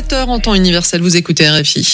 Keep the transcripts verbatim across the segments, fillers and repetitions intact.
sept heures en temps universel, vous écoutez R F I.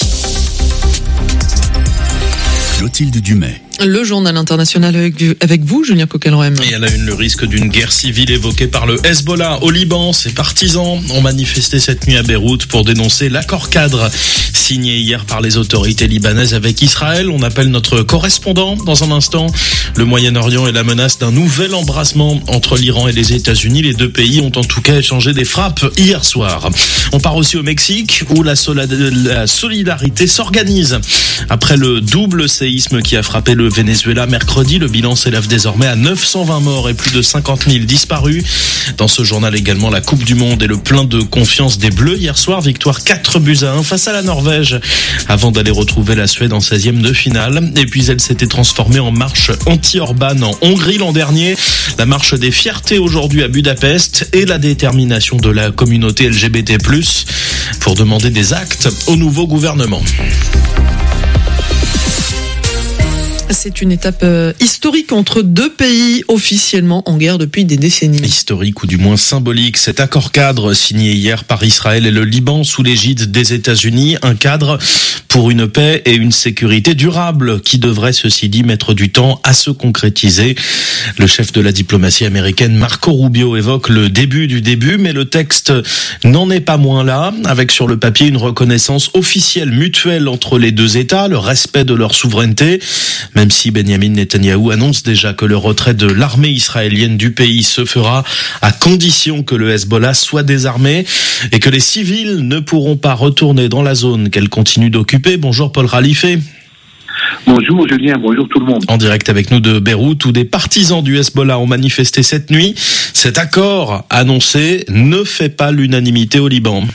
Clotilde Dumais. Le journal international avec, avec vous, Julien Coquelin. Et à la une, le risque d'une guerre civile évoqué par le Hezbollah au Liban. Ses partisans ont manifesté cette nuit à Beyrouth pour dénoncer l'accord cadre signé hier par les autorités libanaises avec Israël. On appelle notre correspondant dans un instant. Le Moyen-Orient et la menace d'un nouvel embrasement entre l'Iran et les États-Unis. Les deux pays ont en tout cas échangé des frappes hier soir. On part aussi au Mexique où la, sola- la solidarité s'organise. Après le double séisme qui a frappé le Venezuela mercredi, le bilan s'élève désormais à neuf cent vingt morts et plus de cinquante mille disparus. Dans ce journal également, la Coupe du Monde et le plein de confiance des Bleus hier soir. Victoire quatre buts à un face à la Norvège avant d'aller retrouver la Suède en seizième de finale. Et puis elle s'était transformée en marche anti-Orban en Hongrie l'an dernier. La marche des fiertés aujourd'hui à Budapest et la détermination de la communauté L G B T plus, pour demander des actes au nouveau gouvernement. C'est une étape euh, historique entre deux pays officiellement en guerre depuis des décennies. Historique ou du moins symbolique, cet accord cadre signé hier par Israël et le Liban sous l'égide des États-Unis, un cadre pour une paix et une sécurité durable qui devrait, ceci dit, mettre du temps à se concrétiser. Le chef de la diplomatie américaine, Marco Rubio, évoque le début du début, mais le texte n'en est pas moins là, avec sur le papier une reconnaissance officielle mutuelle entre les deux États, le respect de leur souveraineté, même si Benjamin Netanyahou annonce déjà que le retrait de l'armée israélienne du pays se fera à condition que le Hezbollah soit désarmé et que les civils ne pourront pas retourner dans la zone qu'elle continue d'occuper. Bonjour Paul Khalife. Bonjour Julien, bonjour tout le monde. En direct avec nous de Beyrouth où des partisans du Hezbollah ont manifesté cette nuit. Cet accord annoncé ne fait pas l'unanimité au Liban.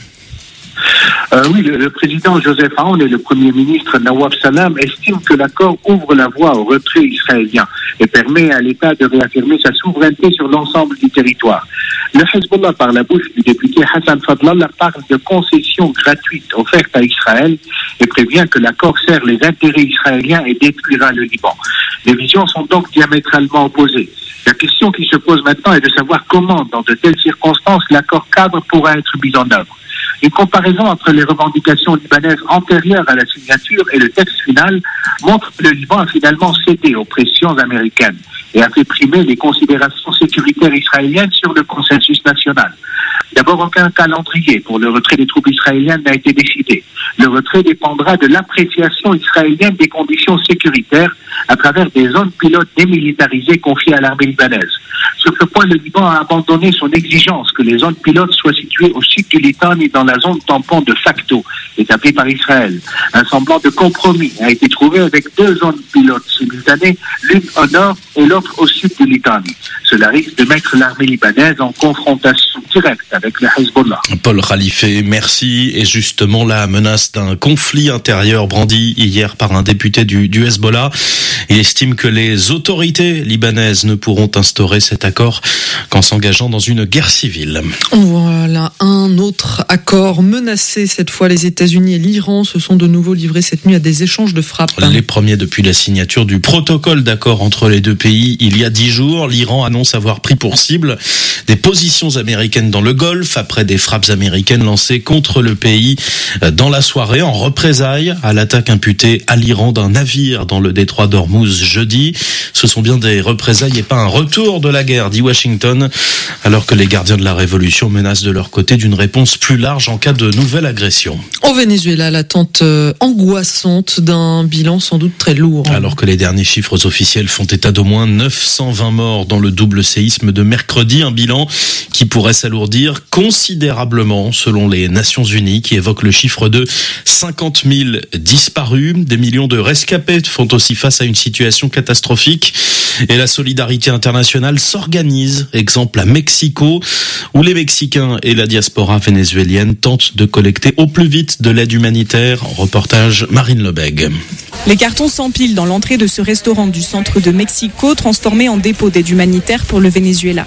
Euh, oui, le, le président Joseph Aoun et le premier ministre Nawaf Salam estiment que l'accord ouvre la voie au retrait israélien et permet à l'État de réaffirmer sa souveraineté sur l'ensemble du territoire. Le Hezbollah, par la bouche du député Hassan Fadlallah, parle de concessions gratuites offertes à Israël et prévient que l'accord sert les intérêts israéliens et détruira le Liban. Les visions sont donc diamétralement opposées. La question qui se pose maintenant est de savoir comment, dans de telles circonstances, l'accord cadre pourra être mis en œuvre. Une comparaison entre les revendications libanaises antérieures à la signature et le texte final montre que le Liban a finalement cédé aux pressions américaines et a fait primer les considérations sécuritaires israéliennes sur le consensus national. D'abord, aucun calendrier pour le retrait des troupes israéliennes n'a été décidé. Le retrait dépendra de l'appréciation israélienne des conditions sécuritaires à travers des zones pilotes démilitarisées confiées à l'armée libanaise. Sur ce point, le Liban a abandonné son exigence que les zones pilotes soient situées au sud du Litani dans la zone tampon de facto établie par Israël. Un semblant de compromis a été trouvé avec deux zones pilotes simultanées, l'une au nord et l'autre au sud du Litani. Cela risque de mettre l'armée libanaise en confrontation directe avec le Hezbollah. Paul Khalife, merci. Et justement, la menace d'un conflit intérieur brandi hier par un député du, du Hezbollah. Il estime que les autorités libanaises ne pourront instaurer cet accord qu'en s'engageant dans une guerre civile. Voilà, un autre accord menacé. Cette fois, les États-Unis et l'Iran se sont de nouveau livrés cette nuit à des échanges de frappes. Les premiers depuis la signature du protocole d'accord entre les deux pays il y a dix jours. L'Iran annonce avoir pris pour cible des positions américaines dans le Golfe après des frappes américaines lancées contre le pays dans la soirée en représailles à l'attaque imputée à l'Iran d'un navire dans le détroit d'Ormuz jeudi. Ce sont bien des représailles et pas un retour de la guerre, dit Washington, alors que les gardiens de la révolution menacent de leur côté d'une réponse plus large en cas de nouvelle agression. Au Venezuela, l'attente angoissante d'un bilan sans doute très lourd. Alors que les derniers chiffres officiels font état d'au moins neuf cent vingt morts dans le double séisme de mercredi, un bilan qui pourrait s'alourdir considérablement selon les Nations Unies qui évoquent le chiffre de cinquante mille disparus. Des millions de rescapés font aussi face à une situation catastrophique et la solidarité internationale s'organise. Exemple à Mexico où les Mexicains et la diaspora vénézuélienne tentent de collecter au plus vite de l'aide humanitaire. Reportage Marine Lebègue. Les cartons s'empilent dans l'entrée de ce restaurant du centre de Mexico, transformé en dépôt d'aide humanitaire pour le Venezuela.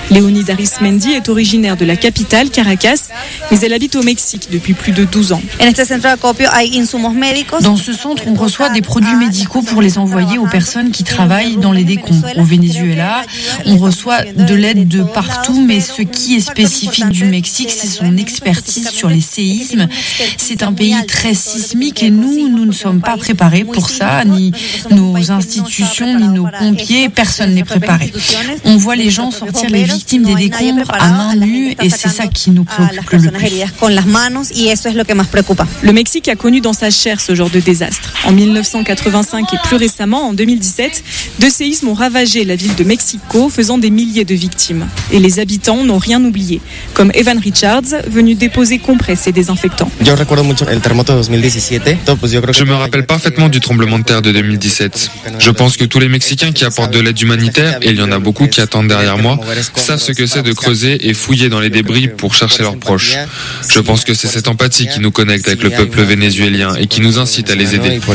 Léonie Arismendi est originaire de la capitale, Caracas, mais elle habite au Mexique depuis plus de douze ans. Dans ce centre, on reçoit des produits médicaux pour les envoyer aux personnes qui travaillent dans les décombres. Au Venezuela, on reçoit de l'aide de partout, mais ce qui est spécifique du Mexique, c'est son expertise sur les séismes. C'est un pays très sismique et nous, nous ne sommes pas préparés pour ça, ni nos institutions, ni nos pompiers, personne n'est préparé. On voit les gens sortir les victimes des décombres à main nue et c'est ça qui nous préoccupe le plus. Le Mexique a connu dans sa chair ce genre de désastre. En mille neuf cent quatre-vingt-cinq et plus récemment, en deux mille dix-sept, deux séismes ont ravagé la ville de Mexico, faisant des milliers de victimes. Et les habitants n'ont rien oublié, comme Evan Richards, venu déposer compresses et désinfectants. Je me rappelle parfaitement du tremblement de terre de deux mille dix-sept. Je pense que tous les Mexicains qui apportent de l'aide humanitaire, et il y en a beaucoup qui attendent derrière moi, savent ce que c'est de creuser et fouiller dans les débris pour chercher leurs proches. Je pense que c'est cette empathie qui nous connecte avec le peuple vénézuélien et qui nous incite à les aider.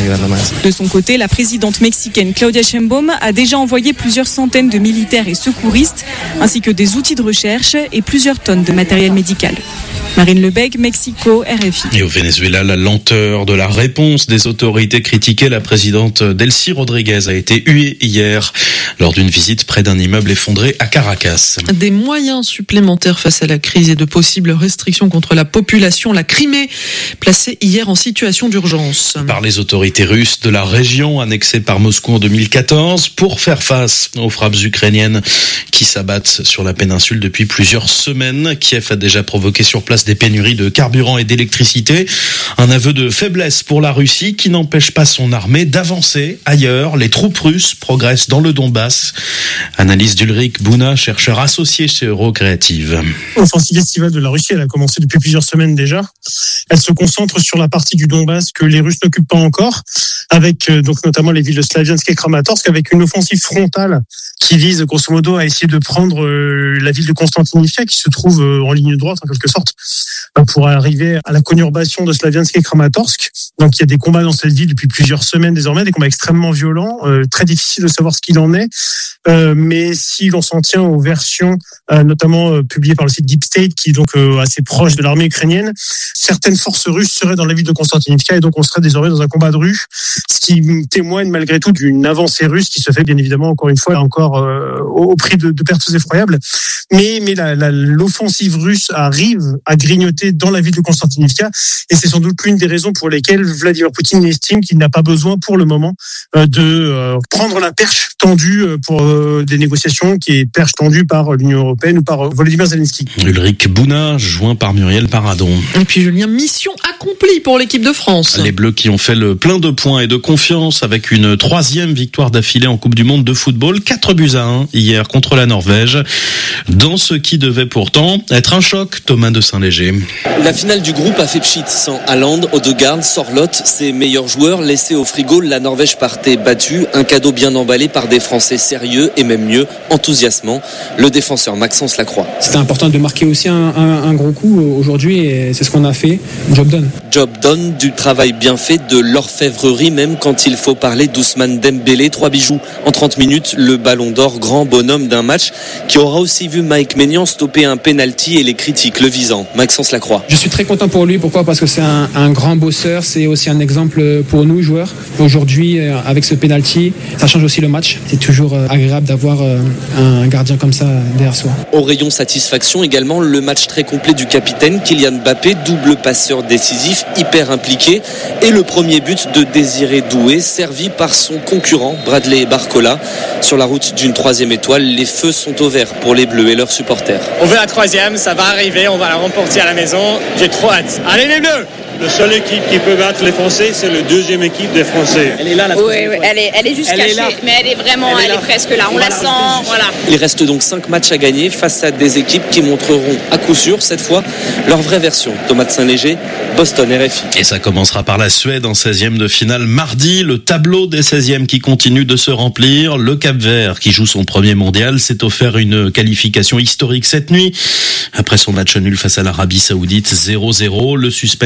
De son côté, la présidente mexicaine Claudia Sheinbaum a déjà envoyé plusieurs centaines de militaires et secouristes, ainsi que des outils de recherche et plusieurs tonnes de matériel médical. Marine Lebègue, Mexico, R F I. Et au Venezuela, la lenteur de la réponse des autorités critiquées, la présidente Delcy Rodriguez a été huée hier lors d'une visite près d'un immeuble effondré à Caracas. Des moyens supplémentaires face à la crise et de possibles restrictions contre la population. La Crimée, placée hier en situation d'urgence. Par les autorités russes de la région, annexée par Moscou en deux mille quatorze, pour faire face aux frappes ukrainiennes qui s'abattent sur la péninsule depuis plusieurs semaines. Kiev a déjà provoqué sur place des pénuries de carburant et d'électricité. Un aveu de faiblesse pour la Russie qui n'empêche pas son armée d'avancer ailleurs. Les troupes russes progressent dans le Donbass. Analyse d'Ulrich Bouna, chercheur associé chez Eurocreative. L'offensive estivale de la Russie, elle a commencé depuis plusieurs semaines déjà. Elle se concentre sur la partie du Donbass que les Russes n'occupent pas encore, avec euh, donc notamment les villes de Slaviansk et Kramatorsk, avec une offensive frontale qui vise grosso modo à essayer de prendre euh, la ville de Konstantinivka qui se trouve euh, en ligne droite en quelque sorte euh, pour arriver à la conurbation de Slaviansk et Kramatorsk. Donc il y a des combats dans cette ville depuis plusieurs semaines désormais, des combats extrêmement violents, euh, très difficile de savoir ce qu'il en est. Euh, mais si l'on s'en tient aux versions euh, notamment euh, publiées par le site Deep State qui est donc euh, assez proche de l'armée ukrainienne, certaines forces russes seraient dans la ville de Konstantinivka et donc on serait désormais dans un combat de rue, ce qui témoigne malgré tout d'une avancée russe qui se fait bien évidemment encore une fois encore euh, au, au prix de, de pertes effroyables. Mais, mais la, la, l'offensive russe arrive à grignoter dans la ville de Konstantinivka et c'est sans doute l'une des raisons pour lesquelles Vladimir Poutine estime qu'il n'a pas besoin pour le moment euh, de euh, prendre la perche tendue pour euh, des négociations qui est perche tendue par l'Union européenne ou par euh, Volodymyr Zelensky. Ulrich Bouna, joint par Muriel Paradon. Et puis Julien, mission accomplie pour l'équipe de France. Les Bleus qui ont fait le plein de points et de confiance avec une troisième victoire d'affilée en Coupe du Monde de football, quatre buts à un hier contre la Norvège. Dans ce qui devait pourtant être un choc, Thomas de Saint-Léger. La finale du groupe a fait pchit sans Haaland, Odegaard, Sorloth, ses meilleurs joueurs laissés au frigo. La Norvège partait battue, un cadeau bien emballé par des Français sérieux et même mieux, enthousiasmants. Le défenseur Maxence Lacroix. C'était important de marquer aussi un, un, un gros coup aujourd'hui et c'est ce qu'on a fait. Job done. Job done, du travail bien fait, de l'orfèvrerie même quand il faut parler d'Ousmane Dembélé. Trois bijoux en trente minutes, le ballon d'or, grand bonhomme d'un match qui aura aussi vu Mike Maignan stopper un penalty et les critiques le visant. Maxence Lacroix. Je suis très content pour lui, pourquoi ? Parce que c'est un, un grand bosseur, c'est aussi un exemple pour nous joueurs. Aujourd'hui, avec ce penalty, ça change aussi le match. C'est toujours agréable d'avoir un gardien comme ça derrière soi. Au rayon satisfaction également, le match très complet du capitaine Kylian Mbappé, double passeur décisif, hyper impliqué, et le premier but de Désiré Doué, servi par son concurrent Bradley Barcola. Sur la route d'une troisième étoile, les feux sont au vert pour les Bleus et leurs supporters. On veut la troisième, ça va arriver, on va la remporter à la maison. J'ai trop hâte. Allez les Bleus! La seule équipe qui peut battre les Français, c'est la deuxième équipe des Français. Elle est là, la Oui, oui, elle est, elle est juste elle cachée, est là. mais elle est vraiment, elle est, elle est, est presque là. On voilà, la sent, voilà. Il reste donc cinq matchs à gagner face à des équipes qui montreront à coup sûr, cette fois, leur vraie version. Thomas de Saint-Léger, Boston, R F I. Et ça commencera par la Suède en seizième de finale mardi. Le tableau des seizièmes qui continue de se remplir. Le Cap-Vert, qui joue son premier mondial, s'est offert une qualification historique cette nuit. Après son match nul face à l'Arabie Saoudite, zéro zéro. Le suspense s'est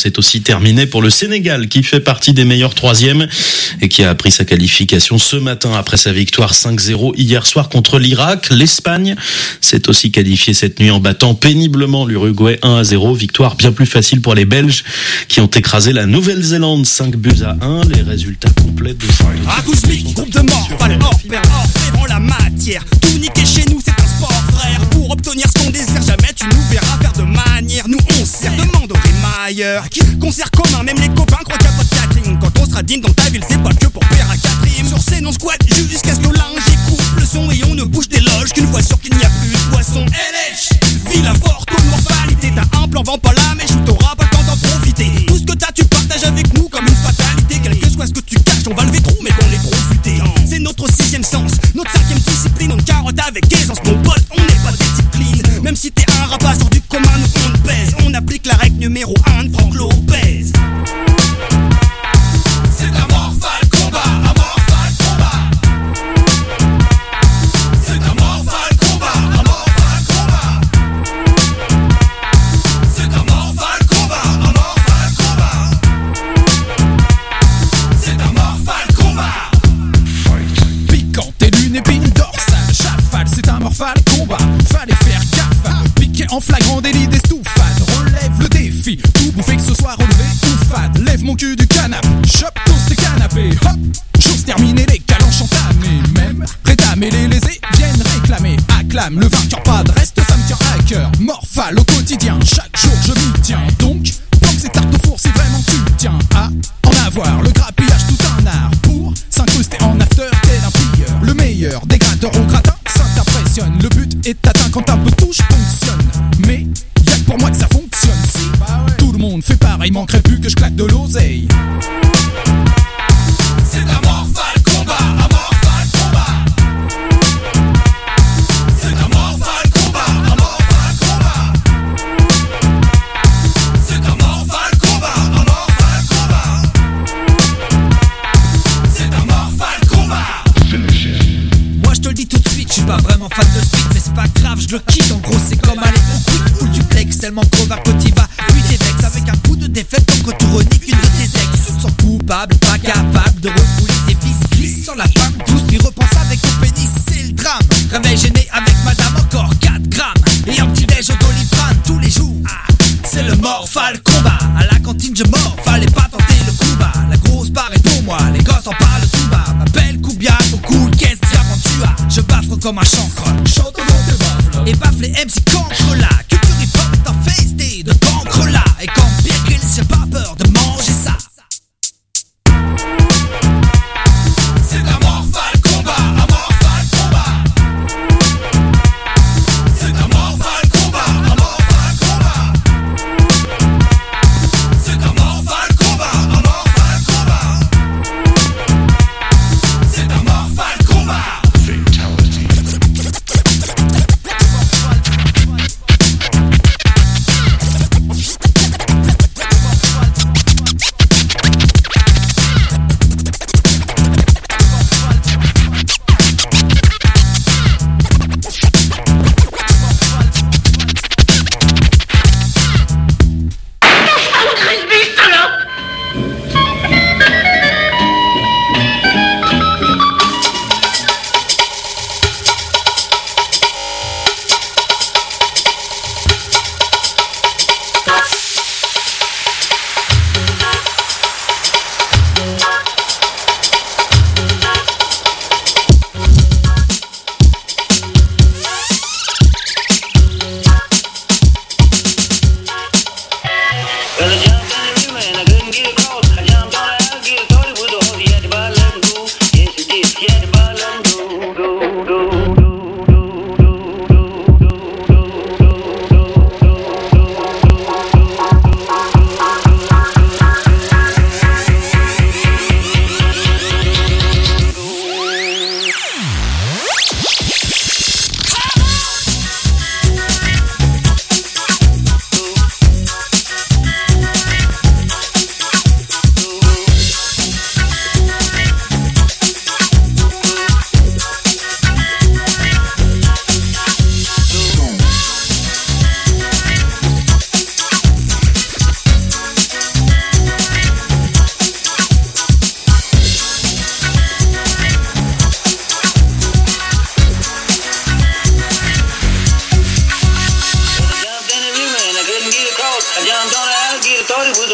c'est aussi terminé pour le Sénégal qui fait partie des meilleurs troisièmes et qui a appris sa qualification ce matin après sa victoire cinq zéro hier soir contre l'Irak. L'Espagne s'est aussi qualifiée cette nuit en battant péniblement l'Uruguay un à zéro. Victoire bien plus facile pour les Belges qui ont écrasé la Nouvelle-Zélande cinq buts à un. Les résultats complets de Acousmique, groupe de morts, fallait hors pair, hors pair, la matière. Tout niquer chez nous, c'est un sport, frère. Pour obtenir ce qu'on désire, jamais tu nous verras faire de manière. Nous on sert, demande aux rémailleurs. Concert commun, même les copains croient qu'il y a pas de catering. Quand on sera digne dans ta ville, c'est pas que pour faire un quatrième. Sur scène, on squatte jusqu'à ce que linge coupe le son et on ne bouge des loges qu'une fois sûr qu'il n'y a plus de poisson. L H, ville forte, toute mortalité. T'as un plan, vend pas la mèche, ou t'auras pas le temps d'en profiter. Tout ce que t'as, tu partages avec nous comme une fatalité. Quel que soit ce que tu caches, on va lever trop, mais qu'on est trop futé. C'est notre sixième sens, notre cinquième discipline. On carotte avec aisance, mon pote, on n'est pas des disciplines. Même si t'es un rapace hors du commun, nous on te baise. On applique la règle numéro un de Franck Lopez. C'est un morphal combat, un morphal combat. C'est un morphal combat, un morphal combat. C'est un morphal combat, un morphal combat. C'est un morphal combat. Piquant tes lunes épines dorsales, chafale, c'est un morphal combat. Fallait faire gaffe, piquer en flagrant délit d'estoufade. Relève le défi, tout bouffé que ce soit relevé ou fade. Lève mon cul du canapé, chope tous tes canapés. Hop, chose terminée, les calanches entamées. Même prêt à mêler les lésés viennent réclamer. Acclame le vainqueur, pas de reste, ça me tient à cœur. Morphal au quotidien, chaque jour je m'y tiens. Donc, tant que c'est tarte au four, c'est vraiment que tu tiens à en avoir. Le grappillage, tout un art pour s'incruster en after tel un pilleur. Le meilleur des gratteurs au gratin, ça t'impressionne. Le but est atteint quand un peu touche fonctionne. Mais y'a que pour moi que ça fonctionne. Si tout le monde fait pareil, manquerait plus que je claque de l'oseille. C'est un morphal combat, un morphal combat. C'est un morphal combat, un morphal combat. C'est un morphal combat, un morphal combat. C'est un morphal combat. Moi je te le dis tout de suite, je suis pas vraiment fan de speed, mais c'est pas grave, je le quitte. En gros c'est comme aller au quick ou du duplex, tellement crevard que t'y vas. Puis t'es vex avec un coup de défaite comme quand tu reniques une de tes ex. Sans coupable, pas capable de refouler tes vis, glisse sur la femme douce, puis repense avec ton pénis, c'est le drame. Réveil gêné avec madame, encore quatre grammes. Et un petit déj au Doliprane tous les jours. Ah, c'est le morphal combat. À la cantine je mords, fallait pas tenter le coup bas. La grosse barre est pour moi, les gosses en parlent tout bas. M'appelle Koubia, au cool, caisse d'Aventura. Je baffre comme un chancre, chante dans tes baffles. Et baffe les M C cancre là. Culture hip hop est infesté de cancre là. Et quand bien qu'il j'ai pas peur de manger ça. C'est un morphal combat, un morphal combat. C'est un morphal combat, un morphal combat. C'est un morphal combat, un morphal combat. C'est un morphal combat. Fatality.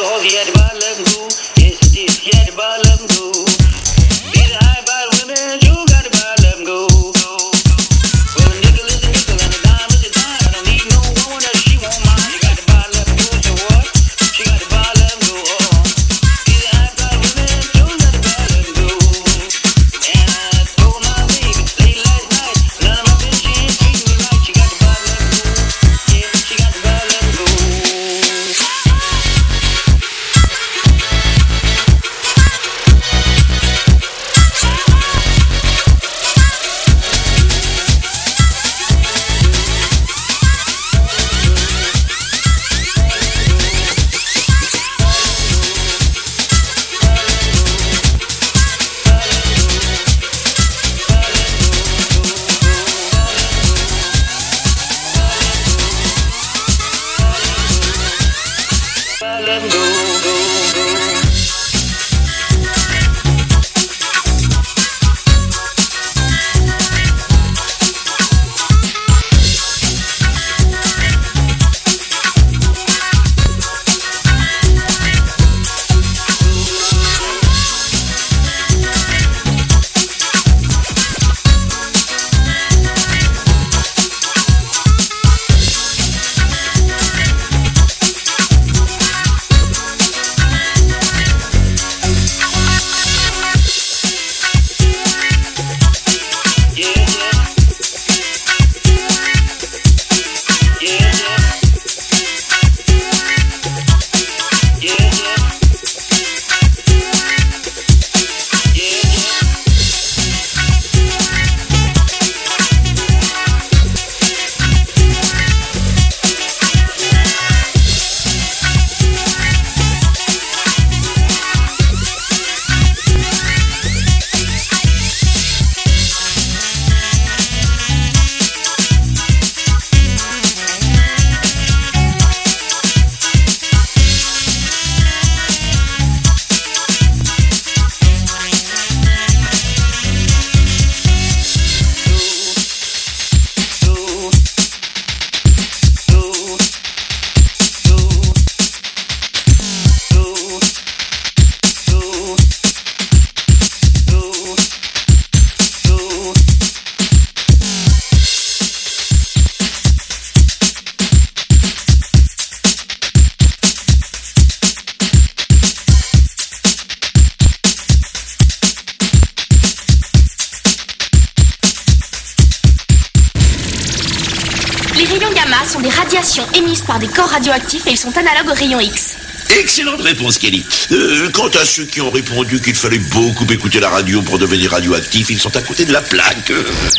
Les rayons gamma sont des radiations émises par des corps radioactifs et ils sont analogues aux rayons X. Excellente réponse, Kelly. Euh, quant à ceux qui ont répondu qu'il fallait beaucoup écouter la radio pour devenir radioactif, ils sont à côté de la plaque.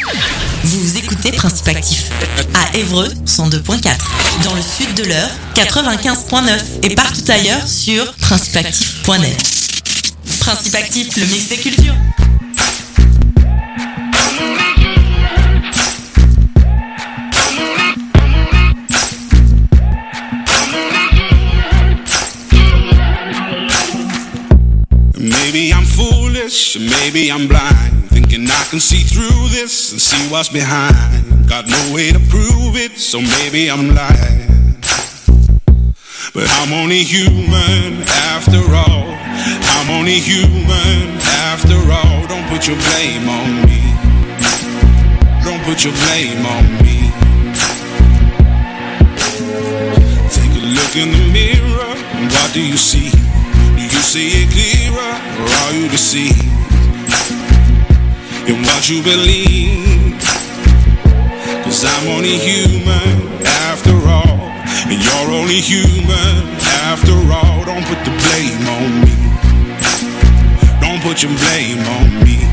Vous écoutez Principe Actif à Évreux cent deux point quatre, dans le sud de l'Eure quatre-vingt-quinze point neuf et partout ailleurs sur principe actif point net. Principe Actif, le mix des cultures. Maybe I'm foolish, maybe I'm blind, thinking I can see through this and see what's behind. Got no way to prove it, so maybe I'm lying. But I'm only human after all. I'm only human after all. Don't put your blame on me. Don't put your blame on me. Take a look in the mirror, and what do you see? Do you see it clearer, or are you deceived in what you believe? Cause I'm only human after all, and you're only human after all. Don't put the blame on me. Don't put your blame on me.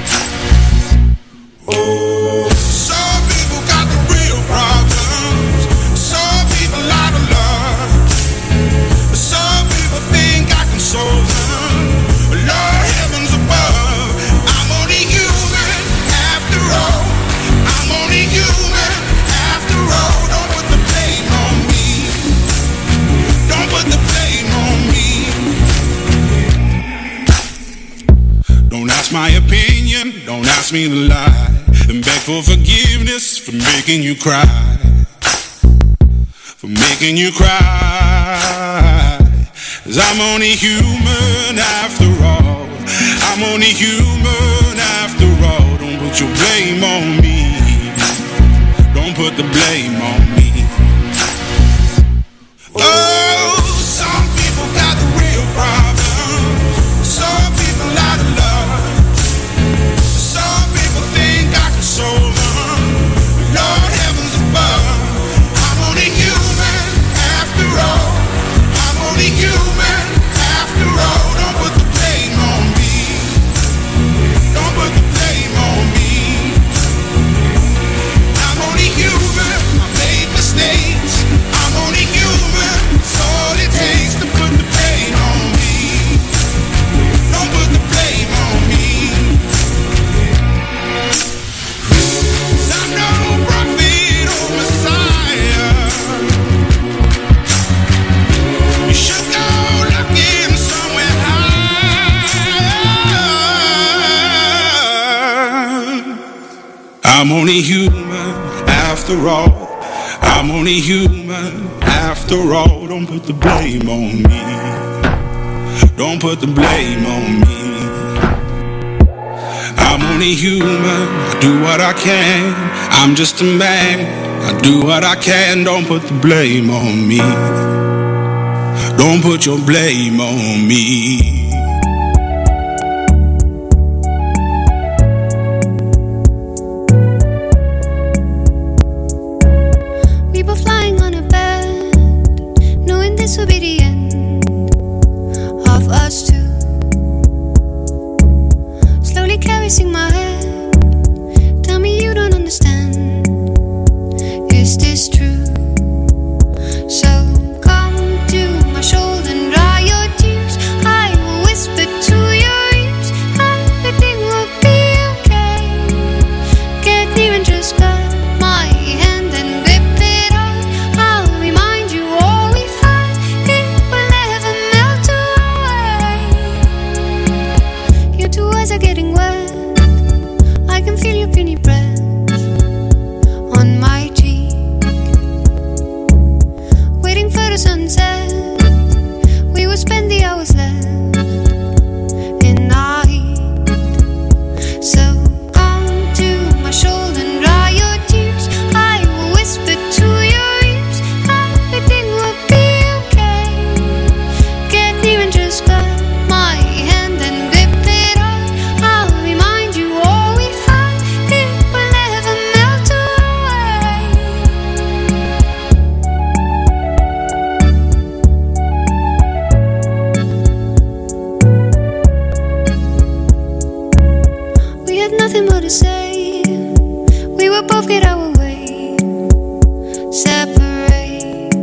Oh, some people got the real problems. Some people out of love. Some people think I can solve them. Lord, heavens above, I'm only human after all. I'm only human after all. Don't put the blame on me. Don't put the blame on me. Don't ask my opinion, don't ask me to lie, and beg for forgiveness for making you cry, for making you cry. 'Cause I'm only human after all. I'm only human after all. Don't put your blame on me. Don't put the blame on me. Oh, some people got the real problems. Some people out of love. Some people think I can solve them. Lord heavens above. I'm only human after all. I'm only human after all. Don't put the blame on me. Don't put the blame on me. I'm only human. I made mistakes. I'm only human. It's all it takes to put the blame on me. Don't put the blame on me. 'Cause I'm no prophet or Messiah. You should go looking somewhere higher. I'm only human after all. I'm only human after all. Don't put the blame on me. Don't put the blame on me. I'm only human. I do what I can. I'm just a man. I do what I can. Don't put the blame on me. Don't put your blame on me. We were flying on a bed, knowing this would be the end of us two. Slowly caressing my head, tell me you don't understand. Is this true? So come to my shoulder and dry your tears. I will whisper to your ears, everything will be okay. Get near and just grab my hand and grip it hard. I'll remind you all we've had. It will never melt away. Your two eyes are getting wet. I can feel your puny breath on my cheek. Waiting for the sunset, we will spend the hours left in our heat. So come to my shoulder and dry your tears. I will whisper to your ears, everything will be okay. Get near and just grab my hand and grip it hard. I'll remind you all we've had. It will never melt away. We had nothing more to say. We would both get our way. Separate.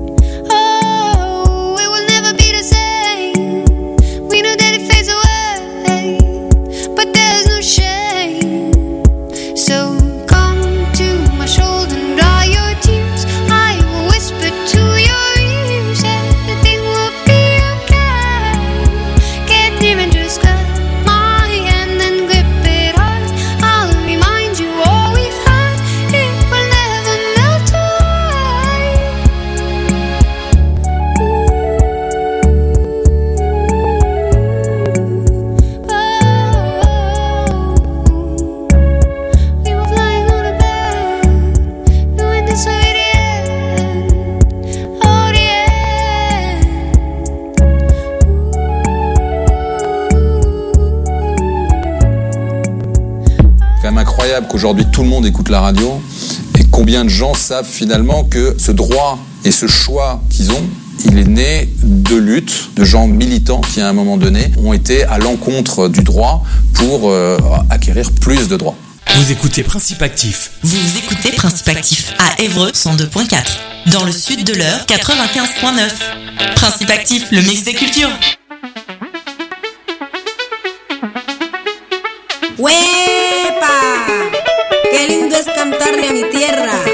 Oh, it will never be the same. We know that it fades away, but there's no shame. So come to my shoulder and dry your tears. I will whisper to your ears, everything will be okay. Get near and just grab my hand and grip it hard. I'll remind you all we've had. It will never melt away. We were flying on a bed, knowing this would be the end. Oh, the end. C'est quand même incroyable qu'aujourd'hui tout le monde écoute la radio et combien de gens savent finalement que ce droit et ce choix qu'ils ont, il est né de luttes, de gens militants qui à un moment donné ont été à l'encontre du droit pour euh, acquérir plus de droits. Vous écoutez Principe Actif. Vous écoutez Principe Actif à Évreux cent deux point quatre. Dans le sud de l'Eure quatre-vingt-quinze point neuf. Principe Actif, le mix des cultures. ¡Huepa! ¡Qué lindo es cantarle a mi tierra!